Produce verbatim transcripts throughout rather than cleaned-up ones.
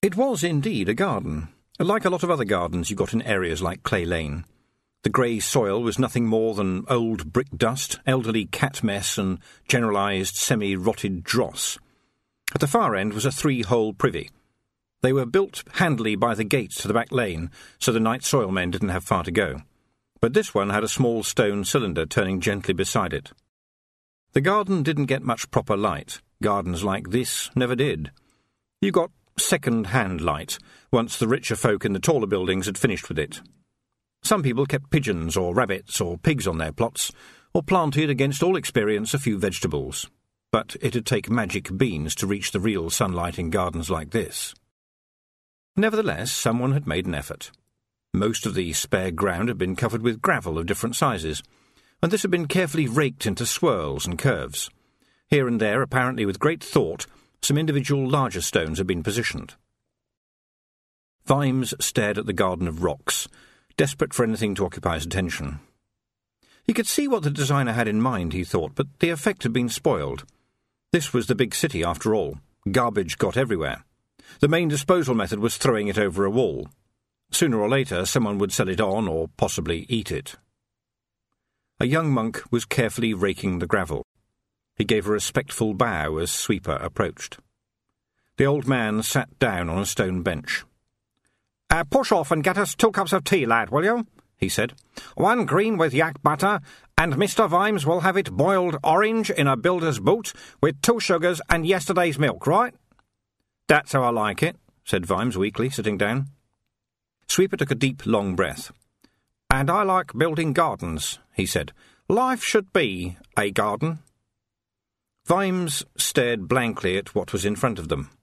It was indeed a garden, like a lot of other gardens you got in areas like Clay Lane. The grey soil was nothing more than old brick dust, elderly cat mess and generalised semi-rotted dross. At the far end was a three-hole privy. They were built handily by the gate to the back lane, so the night soil men didn't have far to go. But this one had a small stone cylinder turning gently beside it. The garden didn't get much proper light. Gardens like this never did. You got second-hand light, once the richer folk in the taller buildings had finished with it. Some people kept pigeons or rabbits or pigs on their plots, or planted, against all experience, a few vegetables. But it'd take magic beans to reach the real sunlight in gardens like this. Nevertheless, someone had made an effort. Most of the spare ground had been covered with gravel of different sizes, and this had been carefully raked into swirls and curves. Here and there, apparently with great thought, some individual larger stones had been positioned. Vimes stared at the garden of rocks, desperate for anything to occupy his attention. He could see what the designer had in mind, he thought, but the effect had been spoiled. This was the big city, after all. Garbage got everywhere. The main disposal method was throwing it over a wall. Sooner or later, someone would sell it on or possibly eat it. A young monk was carefully raking the gravel. He gave a respectful bow as Sweeper approached. The old man sat down on a stone bench. Uh, push off and get us two cups of tea, lad, will you? He said. One green with yak butter, and Mister Vimes will have it boiled orange in a builder's boot with two sugars and yesterday's milk, right? That's how I like it, said Vimes weakly, sitting down. Sweeper took a deep, long breath. And I like building gardens, he said. Life should be a garden. Vimes stared blankly at what was in front of them.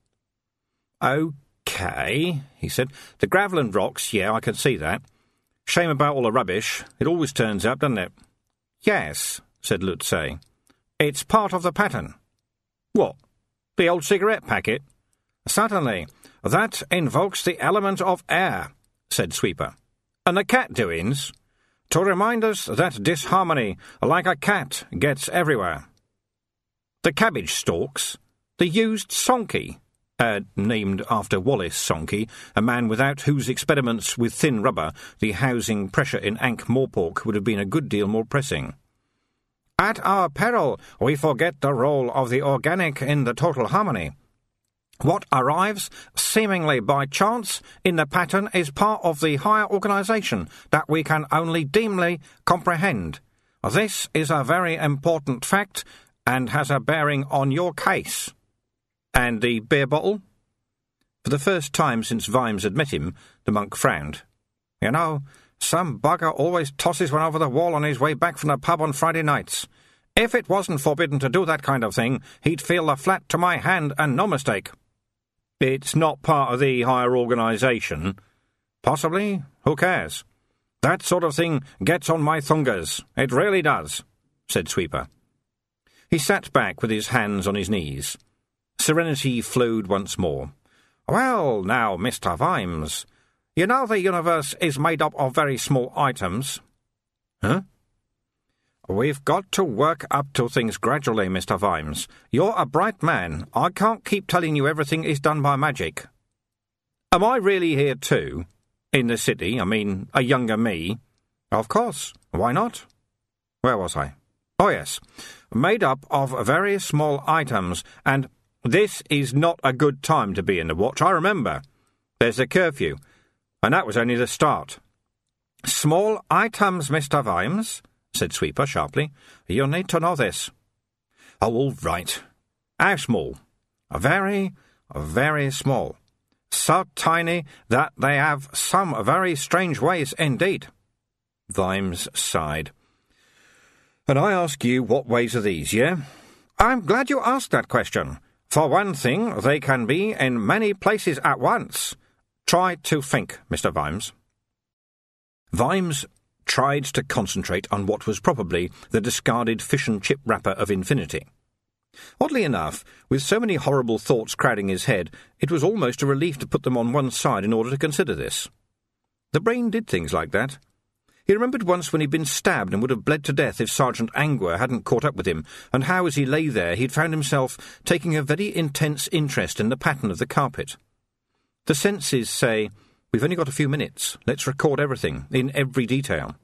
OK, he said. The gravel and rocks, yeah, I can see that. Shame about all the rubbish. It always turns up, doesn't it? Yes, said Lutze. It's part of the pattern. What? The old cigarette packet? Certainly. That invokes the element of air, said Sweeper. And the cat doings? To remind us that disharmony, like a cat, gets everywhere. The cabbage stalks? The used sonky? Uh, named after Wallace Sonky, a man without whose experiments with thin rubber the housing pressure in Ankh-Morpork would have been a good deal more pressing. At our peril, we forget the role of the organic in the total harmony. What arrives, seemingly by chance, in the pattern is part of the higher organisation that we can only dimly comprehend. This is a very important fact, and has a bearing on your case. And the beer bottle? For the first time since Vimes had met him, the monk frowned. You know, some bugger always tosses one over the wall on his way back from the pub on Friday nights. If it wasn't forbidden to do that kind of thing, he'd feel the flat to my hand, and no mistake. It's not part of the higher organisation. Possibly. Who cares? That sort of thing gets on my thungers. It really does, said Sweeper. He sat back with his hands on his knees. Serenity flowed once more. Well, now, Mister Vimes, you know the universe is made up of very small items. Huh? We've got to work up to things gradually, Mister Vimes. You're a bright man. I can't keep telling you everything is done by magic. Am I really here too? In the city, I mean, a younger me? Of course. Why not? Where was I? Oh, yes. Made up of various small items, and this is not a good time to be in the watch, I remember. There's a curfew, and that was only the start. Small items, Mister Vimes, said Sweeper sharply. You need to know this. Oh, all right. How small? Very, very small. So tiny that they have some very strange ways indeed. Vimes sighed. And I ask you, what ways are these, yeah? I'm glad you asked that question. For one thing, they can be in many places at once. Try to think, Mister Vimes. Vimes tried to concentrate on what was probably the discarded fish and chip wrapper of infinity. Oddly enough, with so many horrible thoughts crowding his head, it was almost a relief to put them on one side in order to consider this. The brain did things like that. He remembered once when he'd been stabbed and would have bled to death if Sergeant Angua hadn't caught up with him, and how, as he lay there, he'd found himself taking a very intense interest in the pattern of the carpet. The senses say, we've only got a few minutes. Let's record everything, in every detail.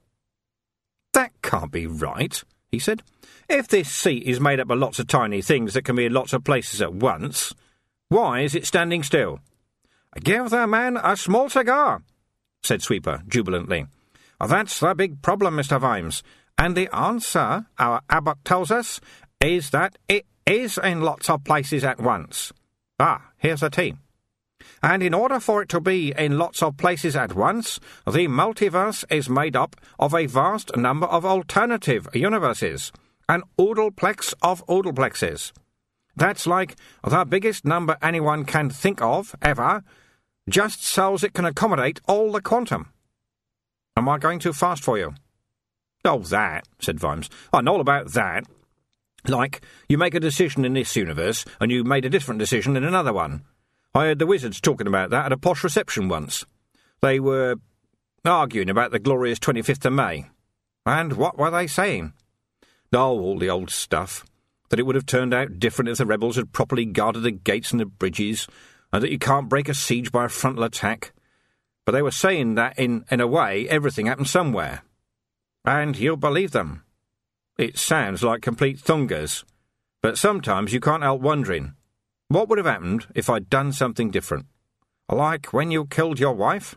That can't be right, he said. If this seat is made up of lots of tiny things that can be in lots of places at once, why is it standing still? Give the man a small cigar, said Sweeper jubilantly. That's the big problem, Mister Vimes. And the answer, our abbot tells us, is that it is in lots of places at once. Ah, here's the tea. And in order for it to be in lots of places at once, the multiverse is made up of a vast number of alternative universes, an oodleplex of oodleplexes. That's like the biggest number anyone can think of, ever, just so as it can accommodate all the quantum. Am I going too fast for you? Oh, that, said Vimes. I know all about that. Like, you make a decision in this universe, and you made a different decision in another one. I heard the wizards talking about that at a posh reception once. They were arguing about the glorious twenty-fifth of May. And what were they saying? Oh, all the old stuff. That it would have turned out different if the rebels had properly guarded the gates and the bridges, and that you can't break a siege by a frontal attack. But they were saying that, in, in a way, everything happened somewhere. And you'll believe them. It sounds like complete thungers, but sometimes you can't help wondering, what would have happened if I'd done something different? Like when you killed your wife?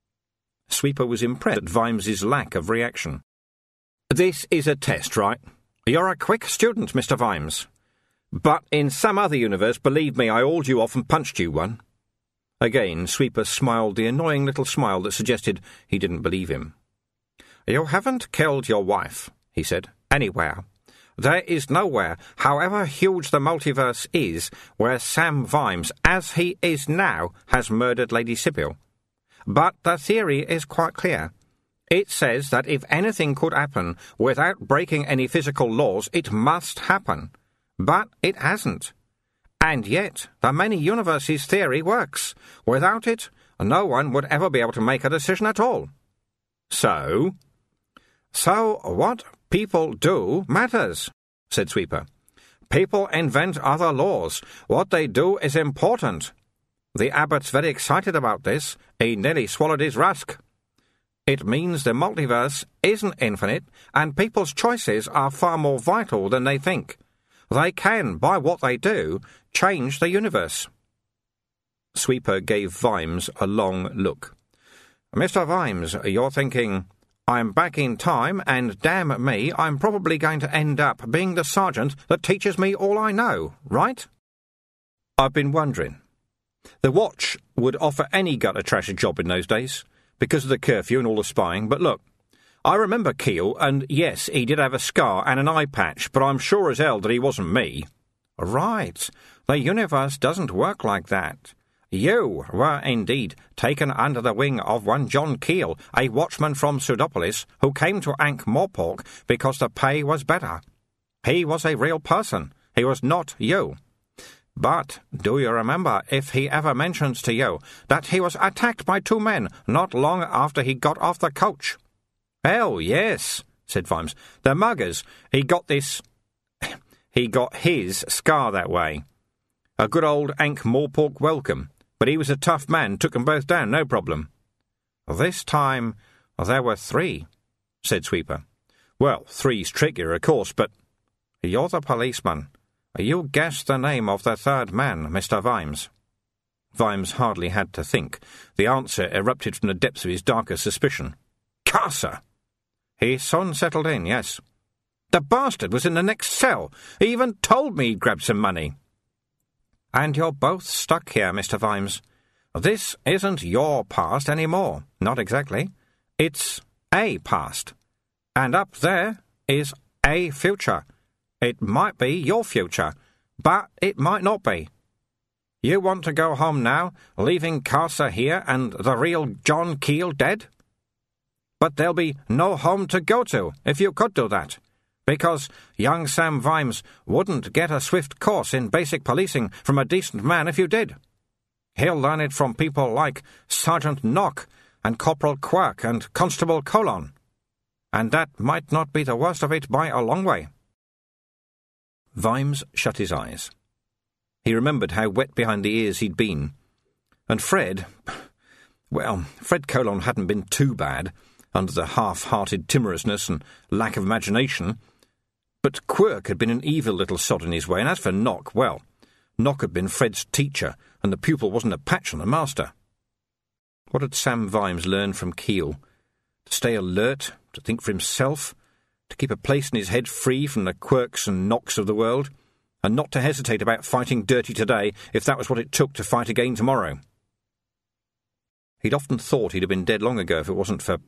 Sweeper was impressed at Vimes's lack of reaction. This is a test, right? You're a quick student, Mister Vimes. But in some other universe, believe me, I hauled you off and punched you one. Again, Sweeper smiled the annoying little smile that suggested he didn't believe him. You haven't killed your wife, he said, anywhere. There is nowhere, however huge the multiverse is, where Sam Vimes, as he is now, has murdered Lady Sybil. But the theory is quite clear. It says that if anything could happen without breaking any physical laws, it must happen. But it hasn't. And yet, the many universes theory works. Without it, no one would ever be able to make a decision at all. So? So what people do matters, said Sweeper. People invent other laws. What they do is important. The abbot's very excited about this. He nearly swallowed his rusk. It means the multiverse isn't infinite, and people's choices are far more vital than they think. They can, by what they do, change the universe. Sweeper gave Vimes a long look. Mister Vimes, you're thinking, I'm back in time, and damn me, I'm probably going to end up being the sergeant that teaches me all I know, right? I've been wondering. The Watch would offer any gutter-trash job in those days, because of the curfew and all the spying, but look, I remember Keel, and yes, he did have a scar and an eye patch, but I'm sure as hell that he wasn't me. Right, the universe doesn't work like that. You were indeed taken under the wing of one John Keel, a watchman from Pseudopolis, who came to Ankh-Morpork because the pay was better. He was a real person. He was not you. But do you remember if he ever mentions to you that he was attacked by two men not long after he got off the coach? Hell, yes, said Vimes. The muggers. He got this... he got his scar that way. A good old Ankh-Morpork welcome. But he was a tough man, took them both down, no problem. This time there were three, said Sweeper. Well, three's trickier, of course, but... You're the policeman. You guessed the name of the third man, Mister Vimes. Vimes hardly had to think. The answer erupted from the depths of his darkest suspicion. Carcer! He soon settled in, yes. The bastard was in the next cell. He even told me he'd grabbed some money. And you're both stuck here, Mister Vimes. This isn't your past any more. Not exactly. It's a past. And up there is a future. It might be your future, but it might not be. You want to go home now, leaving Carcer here and the real John Keel dead? But there'll be no home to go to if you could do that, because young Sam Vimes wouldn't get a swift course in basic policing from a decent man if you did. He'll learn it from people like Sergeant Nock and Corporal Quirk and Constable Colon. And that might not be the worst of it by a long way. Vimes shut his eyes. He remembered how wet behind the ears he'd been. And Fred... Well, Fred Colon hadn't been too bad, under the half-hearted timorousness and lack of imagination. But Quirk had been an evil little sod in his way, and as for Nock, well, Nock had been Fred's teacher, and the pupil wasn't a patch on the master. What had Sam Vimes learned from Keel? To stay alert, to think for himself, to keep a place in his head free from the quirks and knocks of the world, and not to hesitate about fighting dirty today if that was what it took to fight again tomorrow. He'd often thought he'd have been dead long ago if it wasn't for...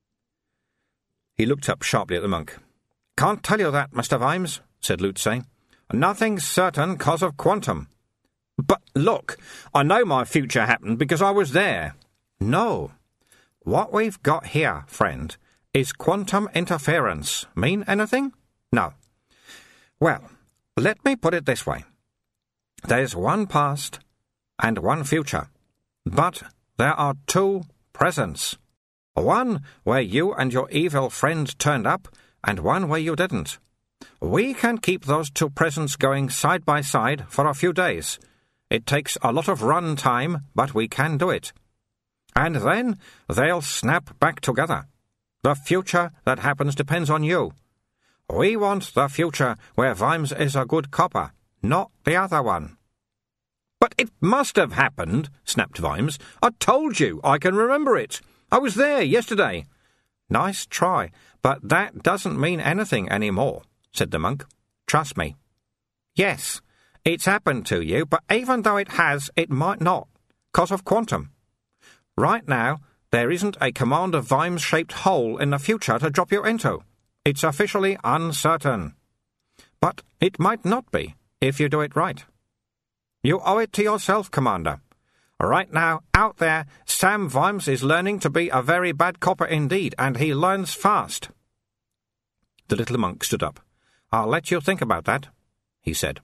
He looked up sharply at the monk. "Can't tell you that, Mister Vimes," said Lutze. "Nothing's certain cause of quantum." "But look, I know my future happened because I was there." "No. What we've got here, friend, is quantum interference. Mean anything? No. Well, let me put it this way. There's one past and one future, but there are two presents. One where you and your evil friend turned up, and one where you didn't. We can keep those two presents going side by side for a few days. It takes a lot of run time, but we can do it. And then they'll snap back together. The future that happens depends on you. We want the future where Vimes is a good copper, not the other one." "But it must have happened," snapped Vimes. "I told you, I can remember it. I was there yesterday." "Nice try, but that doesn't mean anything any more," said the monk. "Trust me. Yes, it's happened to you, but even though it has, it might not, 'cause of quantum. Right now, there isn't a Commander Vimes-shaped hole in the future to drop you into. It's officially uncertain. But it might not be, if you do it right. You owe it to yourself, Commander. Right now, out there, Sam Vimes is learning to be a very bad copper indeed, and he learns fast." The little monk stood up. "I'll let you think about that," he said.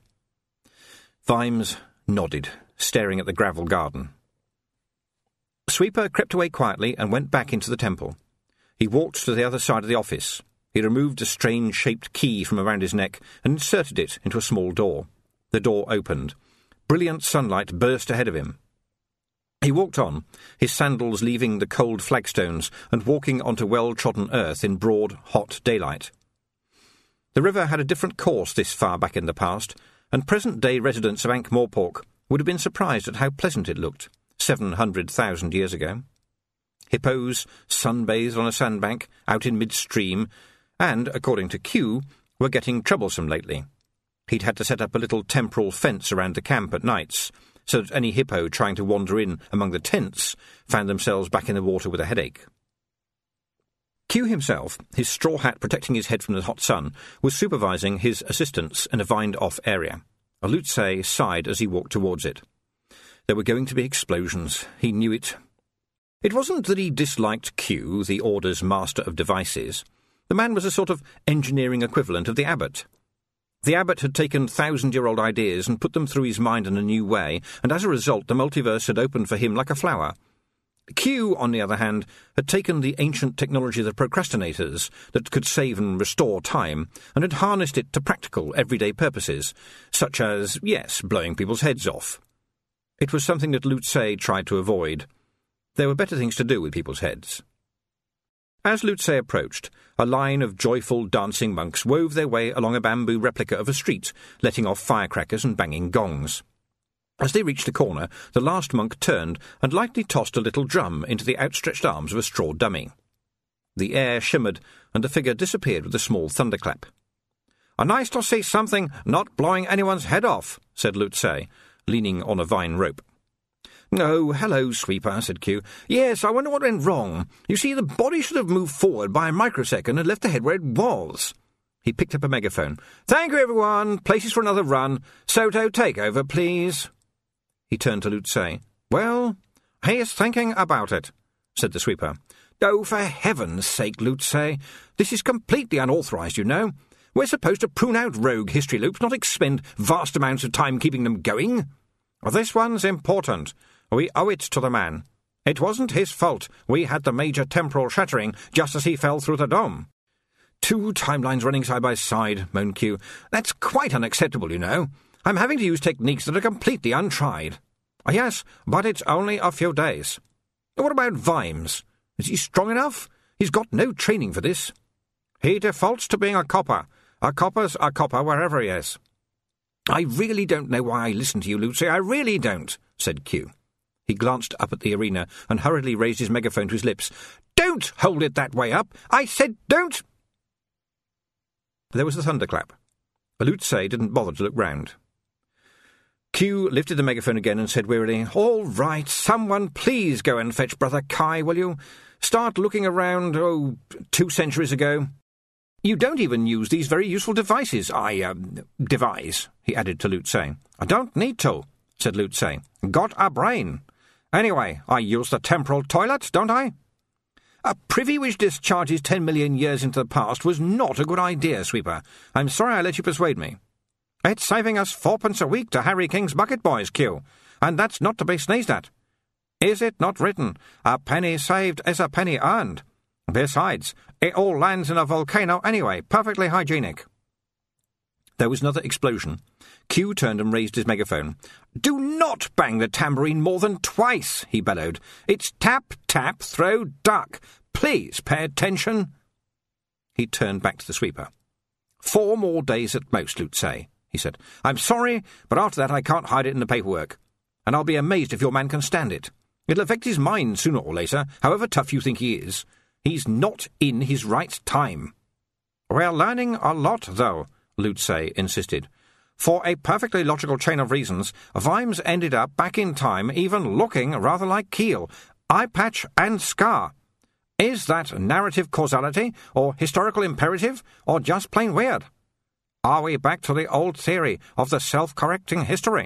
Vimes nodded, staring at the gravel garden. Sweeper crept away quietly and went back into the temple. He walked to the other side of the office. He removed a strange-shaped key from around his neck and inserted it into a small door. The door opened. Brilliant sunlight burst ahead of him. He walked on, his sandals leaving the cold flagstones and walking onto well-trodden earth in broad, hot daylight. The river had a different course this far back in the past, and present-day residents of Ankh-Morpork would have been surprised at how pleasant it looked, seven hundred thousand years ago. Hippos sunbathed on a sandbank out in mid-stream, and, according to Q, were getting troublesome lately. He'd had to set up a little temporal fence around the camp at nights, so that any hippo trying to wander in among the tents found themselves back in the water with a headache. Q himself, his straw hat protecting his head from the hot sun, was supervising his assistants in a vined-off area. Lutze sighed as he walked towards it. There were going to be explosions. He knew it. It wasn't that he disliked Q, the Order's master of devices. The man was a sort of engineering equivalent of the abbot. The abbot had taken thousand-year-old ideas and put them through his mind in a new way, and as a result the multiverse had opened for him like a flower. Q, on the other hand, had taken the ancient technology of the procrastinators that could save and restore time, and had harnessed it to practical, everyday purposes, such as, yes, blowing people's heads off. It was something that Lutze tried to avoid. There were better things to do with people's heads. As Lutze approached, a line of joyful dancing monks wove their way along a bamboo replica of a street, letting off firecrackers and banging gongs. As they reached the corner, the last monk turned and lightly tossed a little drum into the outstretched arms of a straw dummy. The air shimmered, and the figure disappeared with a small thunderclap. "Nice to see something not blowing anyone's head off," said Lutze, leaning on a vine rope. "Oh, hello, Sweeper," said Q. "Yes, I wonder what went wrong. You see, the body should have moved forward by a microsecond and left the head where it was." He picked up a megaphone. "Thank you, everyone. Places for another run. Soto, take over, please." He turned to Lutze. "Well, he's thinking about it," said the Sweeper. "Oh, for heaven's sake, Lutze. This is completely unauthorized, you know. We're supposed to prune out rogue history loops, not expend vast amounts of time keeping them going. This one's important. We owe it to the man. It wasn't his fault we had the major temporal shattering just as he fell through the dome." "Two timelines running side by side," moaned Q. "That's quite unacceptable, you know. I'm having to use techniques that are completely untried." Yes, but it's only a few days. What about Vimes? Is he strong enough? He's got no training for this. He defaults to being a copper. A copper's a copper wherever he is. I really don't know why I listen to you, Lucy. I really don't, said Q. He glanced up at the arena and hurriedly raised his megaphone to his lips. Don't hold it that way up! I said don't! There was a thunderclap. Lutze didn't bother to look round. Q lifted the megaphone again and said wearily, All right, someone please go and fetch Brother Kai, will you? Start looking around, oh, two centuries ago. You don't even use these very useful devices I, um, devise, he added to Lutze. I don't need to, said Lutze. Got a brain. Anyway, I use the temporal toilet, don't I? A privy which discharges ten million years into the past was not a good idea, Sweeper. I'm sorry I let you persuade me. It's saving us fourpence a week to Harry King's bucket boys, Q, and that's not to be sneezed at. Is it not written, a penny saved is a penny earned? Besides, it all lands in a volcano anyway, perfectly hygienic. There was another explosion. Q turned and raised his megaphone. Do not bang the tambourine more than twice, he bellowed. It's tap, tap, throw, duck. Please pay attention. He turned back to the sweeper. Four more days at most, Lutze, he said. I'm sorry, but after that I can't hide it in the paperwork. And I'll be amazed if your man can stand it. It'll affect his mind sooner or later, however tough you think he is. He's not in his right time. We're learning a lot, though, Lutze insisted. For a perfectly logical chain of reasons, Vimes ended up back in time, even looking rather like Keel, eye patch and scar. Is that narrative causality, or historical imperative, or just plain weird? Are we back to the old theory of the self-correcting history?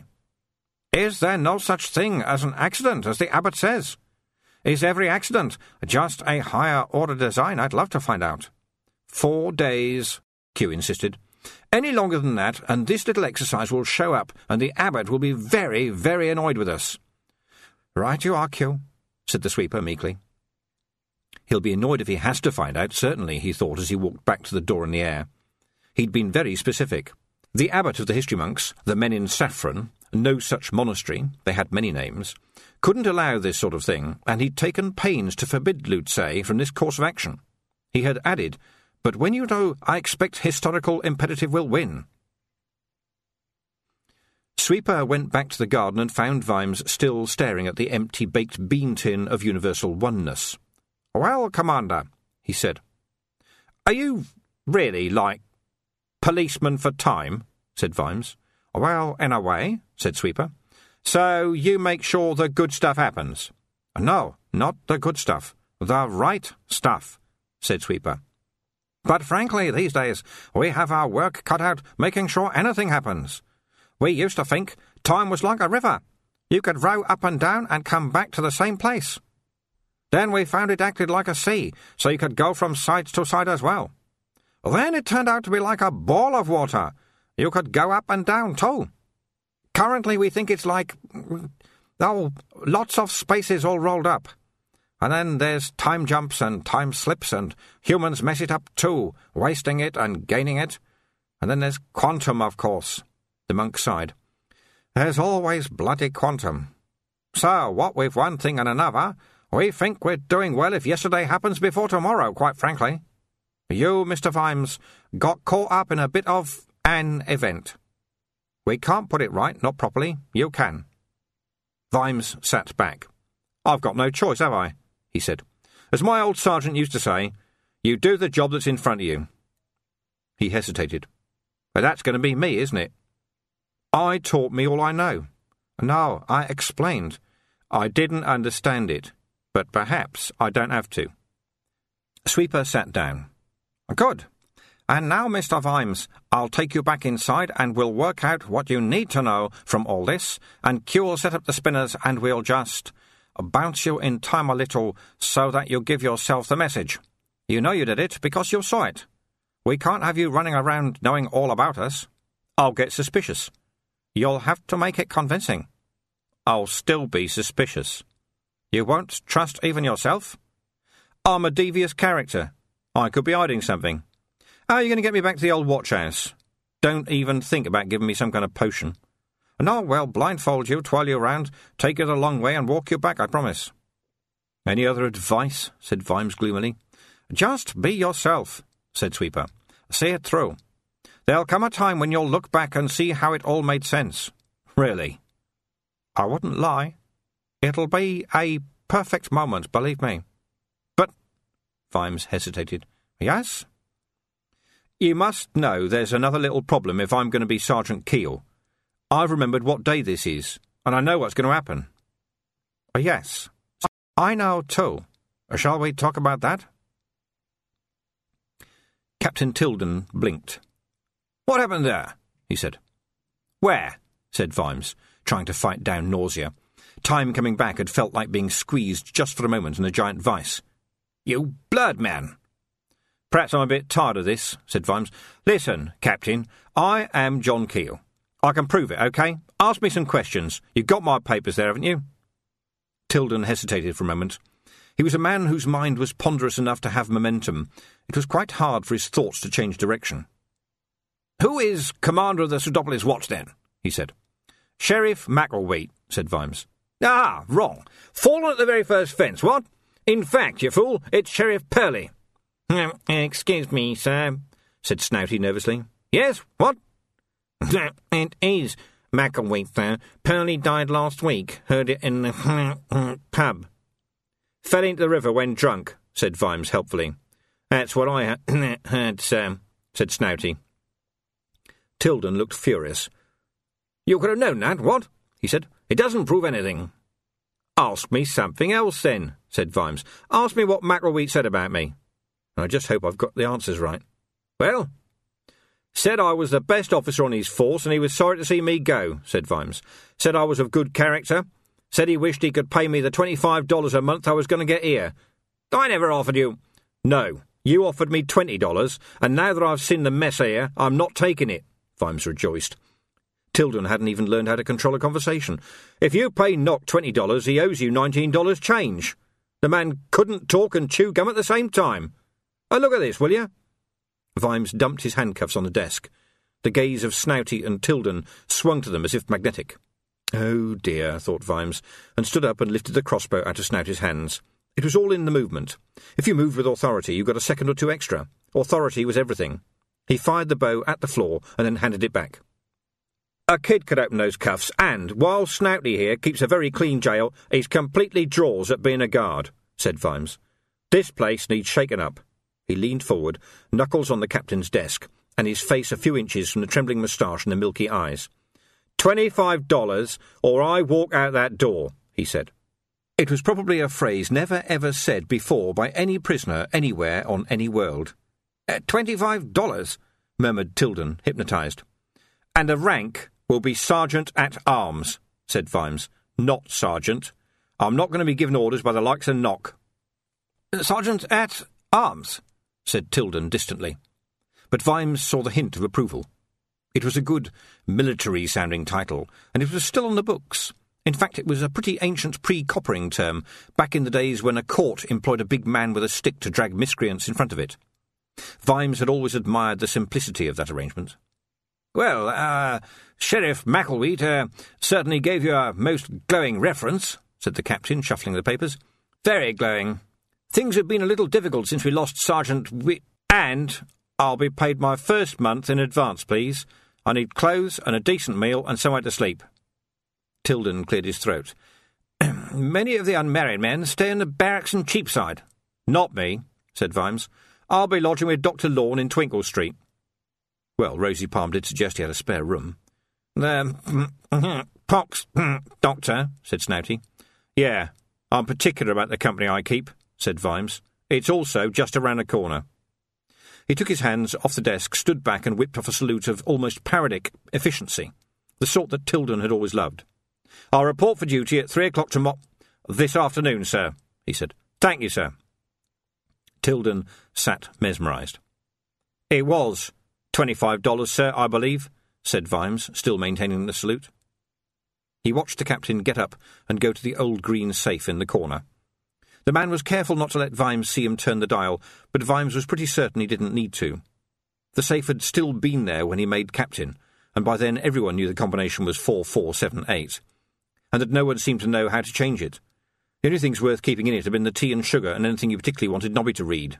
Is there no such thing as an accident, as the abbot says? Is every accident just a higher-order design? I'd love to find out. Four days, Q insisted. Any longer than that, and this little exercise will show up, and the abbot will be very, very annoyed with us. Right you are, Q, said the sweeper meekly. He'll be annoyed if he has to find out, certainly, he thought as he walked back to the door in the air. He'd been very specific. The abbot of the history monks, the men in saffron, no such monastery, they had many names, couldn't allow this sort of thing, and he'd taken pains to forbid Lutze from this course of action. He had added, But when you know, I expect historical imperative will win. Sweeper went back to the garden and found Vimes still staring at the empty baked bean tin of universal oneness. Well, Commander, he said. Are you really like policeman for time? Said Vimes. Well, in a way, said Sweeper. So you make sure the good stuff happens? No, not the good stuff. The right stuff, said Sweeper. But frankly, these days, we have our work cut out making sure anything happens. We used to think time was like a river. You could row up and down and come back to the same place. Then we found it acted like a sea, so you could go from side to side as well. Then it turned out to be like a ball of water. You could go up and down too. Currently we think it's like, oh, lots of spaces all rolled up. And then there's time jumps and time slips, and humans mess it up too, wasting it and gaining it. And then there's quantum, of course. The monk sighed. There's always bloody quantum. So, what with one thing and another, we think we're doing well if yesterday happens before tomorrow, quite frankly. You, Mister Vimes, got caught up in a bit of an event. We can't put it right, not properly. You can. Vimes sat back. I've got no choice, have I? He said. As my old sergeant used to say, you do the job that's in front of you. He hesitated. But that's going to be me, isn't it? I taught me all I know. No, I explained. I didn't understand it, but perhaps I don't have to. Sweeper sat down. Good. And now, Mister Vimes, I'll take you back inside and we'll work out what you need to know from all this, and Q will set up the spinners and we'll just bounce you in time a little so that you give yourself the message. You know you did it because you saw it. We can't have you running around knowing all about us. I'll get suspicious. You'll have to make it convincing. I'll still be suspicious. You won't trust even yourself? I'm a devious character. I could be hiding something. How are you going to get me back to the old watch house? Don't even think about giving me some kind of potion. And I'll well blindfold you, twirl you round, take you the long way and walk you back, I promise. Any other advice? Said Vimes gloomily. Just be yourself, said Sweeper. See it through. There'll come a time when you'll look back and see how it all made sense. Really. I wouldn't lie. It'll be a perfect moment, believe me. But, Vimes hesitated. Yes? You must know there's another little problem if I'm going to be Sergeant Keel. I've remembered what day this is, and I know what's going to happen. Oh, yes. I know, too. Shall we talk about that? Captain Tilden blinked. What happened there? He said. Where? Said Vimes, trying to fight down nausea. Time coming back had felt like being squeezed just for a moment in a giant vice. You blurred man. Perhaps I'm a bit tired of this, said Vimes. Listen, Captain, I am John Keel. I can prove it, OK? Ask me some questions. You've got my papers there, haven't you? Tilden hesitated for a moment. He was a man whose mind was ponderous enough to have momentum. It was quite hard for his thoughts to change direction. Who is commander of the Pseudopolis Watch, then? He said. Sheriff Macklewheat, said Vimes. Ah, wrong. Fallen at the very first fence, what? In fact, you fool, it's Sheriff Purley. Uh, excuse me, sir, said Snouty nervously. Yes, what? It is Macklewheat, sir. Purley died last week. Heard it in the pub. Fell into the river when drunk, said Vimes helpfully. That's what I ha- heard, sir, said Snouty. Tilden looked furious. You could have known that, what? He said. It doesn't prove anything. Ask me something else, then, said Vimes. Ask me what Macklewheat said about me. I just hope I've got the answers right. Well? Said I was the best officer on his force, and he was sorry to see me go, said Vimes. Said I was of good character. Said he wished he could pay me the twenty-five dollars a month I was going to get here. I never offered you. No, you offered me twenty dollars, and now that I've seen the mess here, I'm not taking it, Vimes rejoiced. Tilden hadn't even learned how to control a conversation. If you pay Nock twenty dollars, he owes you nineteen dollars change. The man couldn't talk and chew gum at the same time. Oh, look at this, will you? Vimes dumped his handcuffs on the desk. The gaze of Snouty and Tilden swung to them as if magnetic. Oh, dear, thought Vimes, and stood up and lifted the crossbow out of Snouty's hands. It was all in the movement. If you moved with authority, you got a second or two extra. Authority was everything. He fired the bow at the floor and then handed it back. A kid could open those cuffs, and, while Snouty here keeps a very clean jail, he's completely draws at being a guard, said Vimes. This place needs shaken up. He leaned forward, knuckles on the captain's desk, and his face a few inches from the trembling moustache and the milky eyes. Twenty-five dollars, or I walk out that door, he said. It was probably a phrase never ever said before by any prisoner anywhere on any world. Uh, Twenty-five dollars, murmured Tilden, hypnotised. And the rank will be Sergeant at Arms, said Vimes. Not Sergeant. I'm not going to be given orders by the likes of Nock. Sergeant at Arms, said Tilden distantly. But Vimes saw the hint of approval. It was a good, military-sounding title, and it was still on the books. In fact, it was a pretty ancient pre-coppering term, back in the days when a court employed a big man with a stick to drag miscreants in front of it. Vimes had always admired the simplicity of that arrangement. Well, uh, Sheriff Macklewheat uh, certainly gave you a most glowing reference, said the captain, shuffling the papers. Very glowing. Things have been a little difficult since we lost Sergeant Wi- And I'll be paid my first month in advance, please. I need clothes and a decent meal and somewhere to sleep. Tilden cleared his throat. Many of the unmarried men stay in the barracks in Cheapside. Not me, said Vimes. I'll be lodging with Doctor Lorne in Twinkle Street. Well, Rosy Palm did suggest he had a spare room. The pox, doctor, said Snouty. Yeah, I'm particular about the company I keep, said Vimes. It's also just around the corner. He took his hands off the desk, stood back and whipped off a salute of almost parodic efficiency, the sort that Tilden had always loved. I'll report for duty at three o'clock tomorrow... This afternoon, sir, he said. Thank you, sir. Tilden sat mesmerised. It was twenty-five dollars, sir, I believe, said Vimes, still maintaining the salute. He watched the captain get up and go to the old green safe in the corner. The man was careful not to let Vimes see him turn the dial, but Vimes was pretty certain he didn't need to. The safe had still been there when he made captain, and by then everyone knew the combination was four four seven eight, and that no one seemed to know how to change it. The only things worth keeping in it had been the tea and sugar and anything you particularly wanted Nobby to read.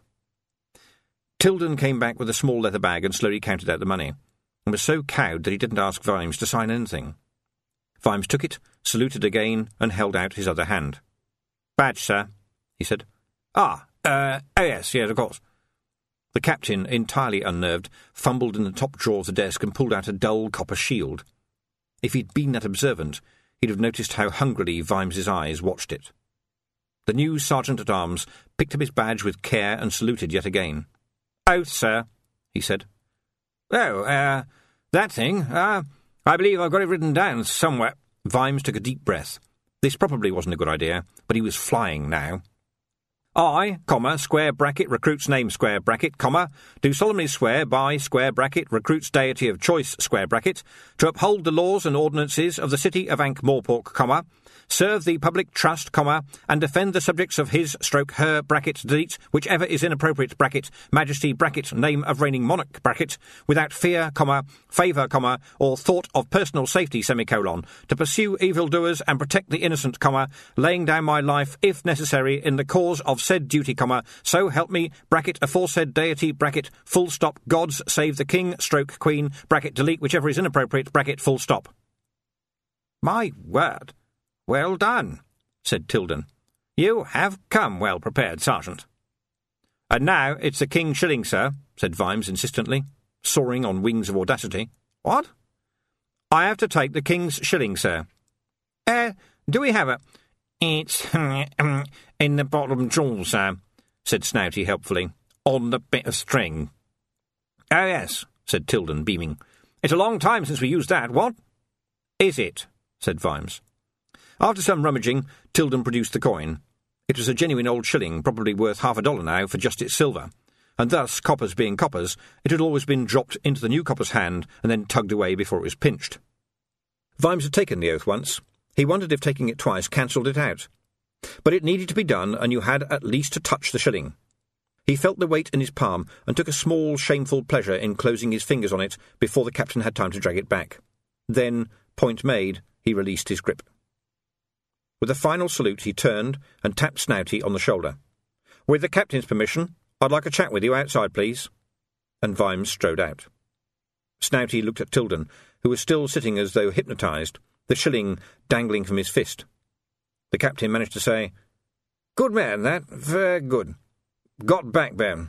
Tilden came back with a small leather bag and slowly counted out the money, and was so cowed that he didn't ask Vimes to sign anything. Vimes took it, saluted again, and held out his other hand. "Badge, sir," he said. "Ah, uh, oh yes, yes, of course." The captain, entirely unnerved, fumbled in the top drawer of the desk and pulled out a dull copper shield. If he'd been that observant, he'd have noticed how hungrily Vimes's eyes watched it. The new sergeant-at-arms picked up his badge with care and saluted yet again. "Oath, sir," he said. "Oh, uh, that thing, uh, I believe I've got it written down somewhere." Vimes took a deep breath. This probably wasn't a good idea, but he was flying now. "I, comma, square bracket, recruit's name, square bracket, comma, do solemnly swear by, square bracket, recruit's deity of choice, square bracket, to uphold the laws and ordinances of the city of Ankh-Morpork, comma, serve the public trust, comma, and defend the subjects of his stroke her bracket delete whichever is inappropriate bracket majesty bracket name of reigning monarch bracket without fear, comma, favour, comma, or thought of personal safety semicolon to pursue evildoers and protect the innocent, comma, laying down my life if necessary in the cause of said duty, comma, so help me bracket aforesaid deity bracket full stop gods save the king stroke queen bracket delete whichever is inappropriate bracket full stop." "My word! Well done," said Tilden. "You have come well prepared, Sergeant." "And now it's the King's shilling, sir," said Vimes insistently, soaring on wings of audacity. "What?" "I have to take the King's shilling, sir." Eh, uh, do we have a—" "It's in the bottom drawer, sir," said Snouty helpfully, "on the bit of string." "Oh, yes," said Tilden, beaming. "It's a long time since we used that, what?" "Is it?" said Vimes. After some rummaging, Tilden produced the coin. It was a genuine old shilling, probably worth half a dollar now for just its silver, and thus, coppers being coppers, it had always been dropped into the new copper's hand and then tugged away before it was pinched. Vimes had taken the oath once. He wondered if taking it twice cancelled it out. But it needed to be done, and you had at least to touch the shilling. He felt the weight in his palm and took a small, shameful pleasure in closing his fingers on it before the captain had time to drag it back. Then, point made, he released his grip. With a final salute, he turned and tapped Snouty on the shoulder. "With the captain's permission, I'd like a chat with you outside, please." And Vimes strode out. Snouty looked at Tilden, who was still sitting as though hypnotised, the shilling dangling from his fist. The captain managed to say, "Good man, that. Very good. Got backbone."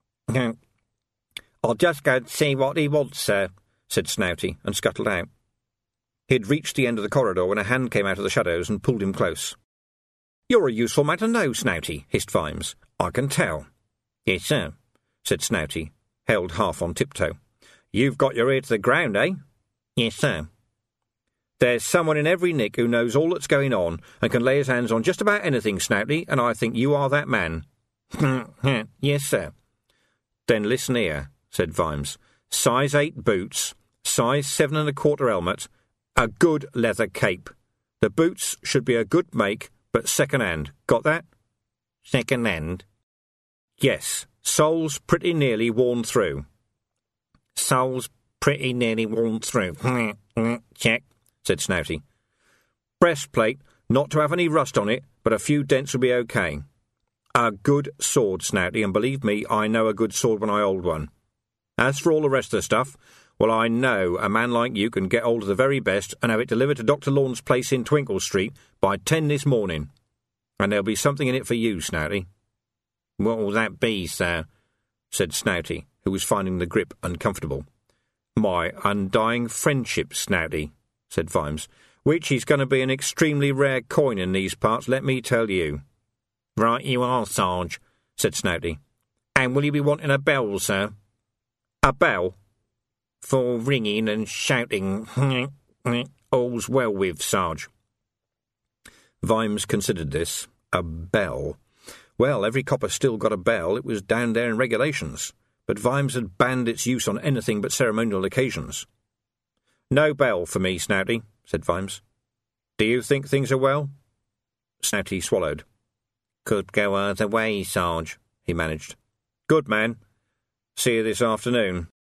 "I'll just go and see what he wants, sir," said Snouty, and scuttled out. He had reached the end of the corridor when a hand came out of the shadows and pulled him close. "You're a useful man to know, Snouty," hissed Vimes. "I can tell." "Yes, sir," said Snouty, held half on tiptoe. "You've got your ear to the ground, eh?" "Yes, sir." "There's someone in every nick who knows all that's going on and can lay his hands on just about anything, Snouty, and I think you are that man." "Yes, sir." "Then listen here," said Vimes. "Size eight boots, size seven and a quarter helmet, a good leather cape. The boots should be a good make, but second-hand. Got that?" "Second-hand?" "Yes. Soles pretty nearly worn through." "Soles pretty nearly worn through. Check," said Snouty. "Breastplate, not to have any rust on it, but a few dents will be okay. A good sword, Snouty, and believe me, I know a good sword when I hold one. As for all the rest of the stuff, well, I know a man like you can get hold of the very best and have it delivered to Doctor Lawn's place in Twinkle Street by ten this morning. And there'll be something in it for you, Snouty." "What will that be, sir?" said Snouty, who was finding the grip uncomfortable. "My undying friendship, Snouty," said Vimes, "which is going to be an extremely rare coin in these parts, let me tell you." "Right you are, Sarge," said Snouty. "And will you be wanting a bell, sir?" "A bell?" "For ringing and shouting. All's well with, Sarge." Vimes considered this. A bell. Well, every copper still got a bell. It was down there in regulations. But Vimes had banned its use on anything but ceremonial occasions. "No bell for me, Snouty," said Vimes. "Do you think things are well?" Snouty swallowed. "Could go either way, Sarge," he managed. "Good man. See you this afternoon."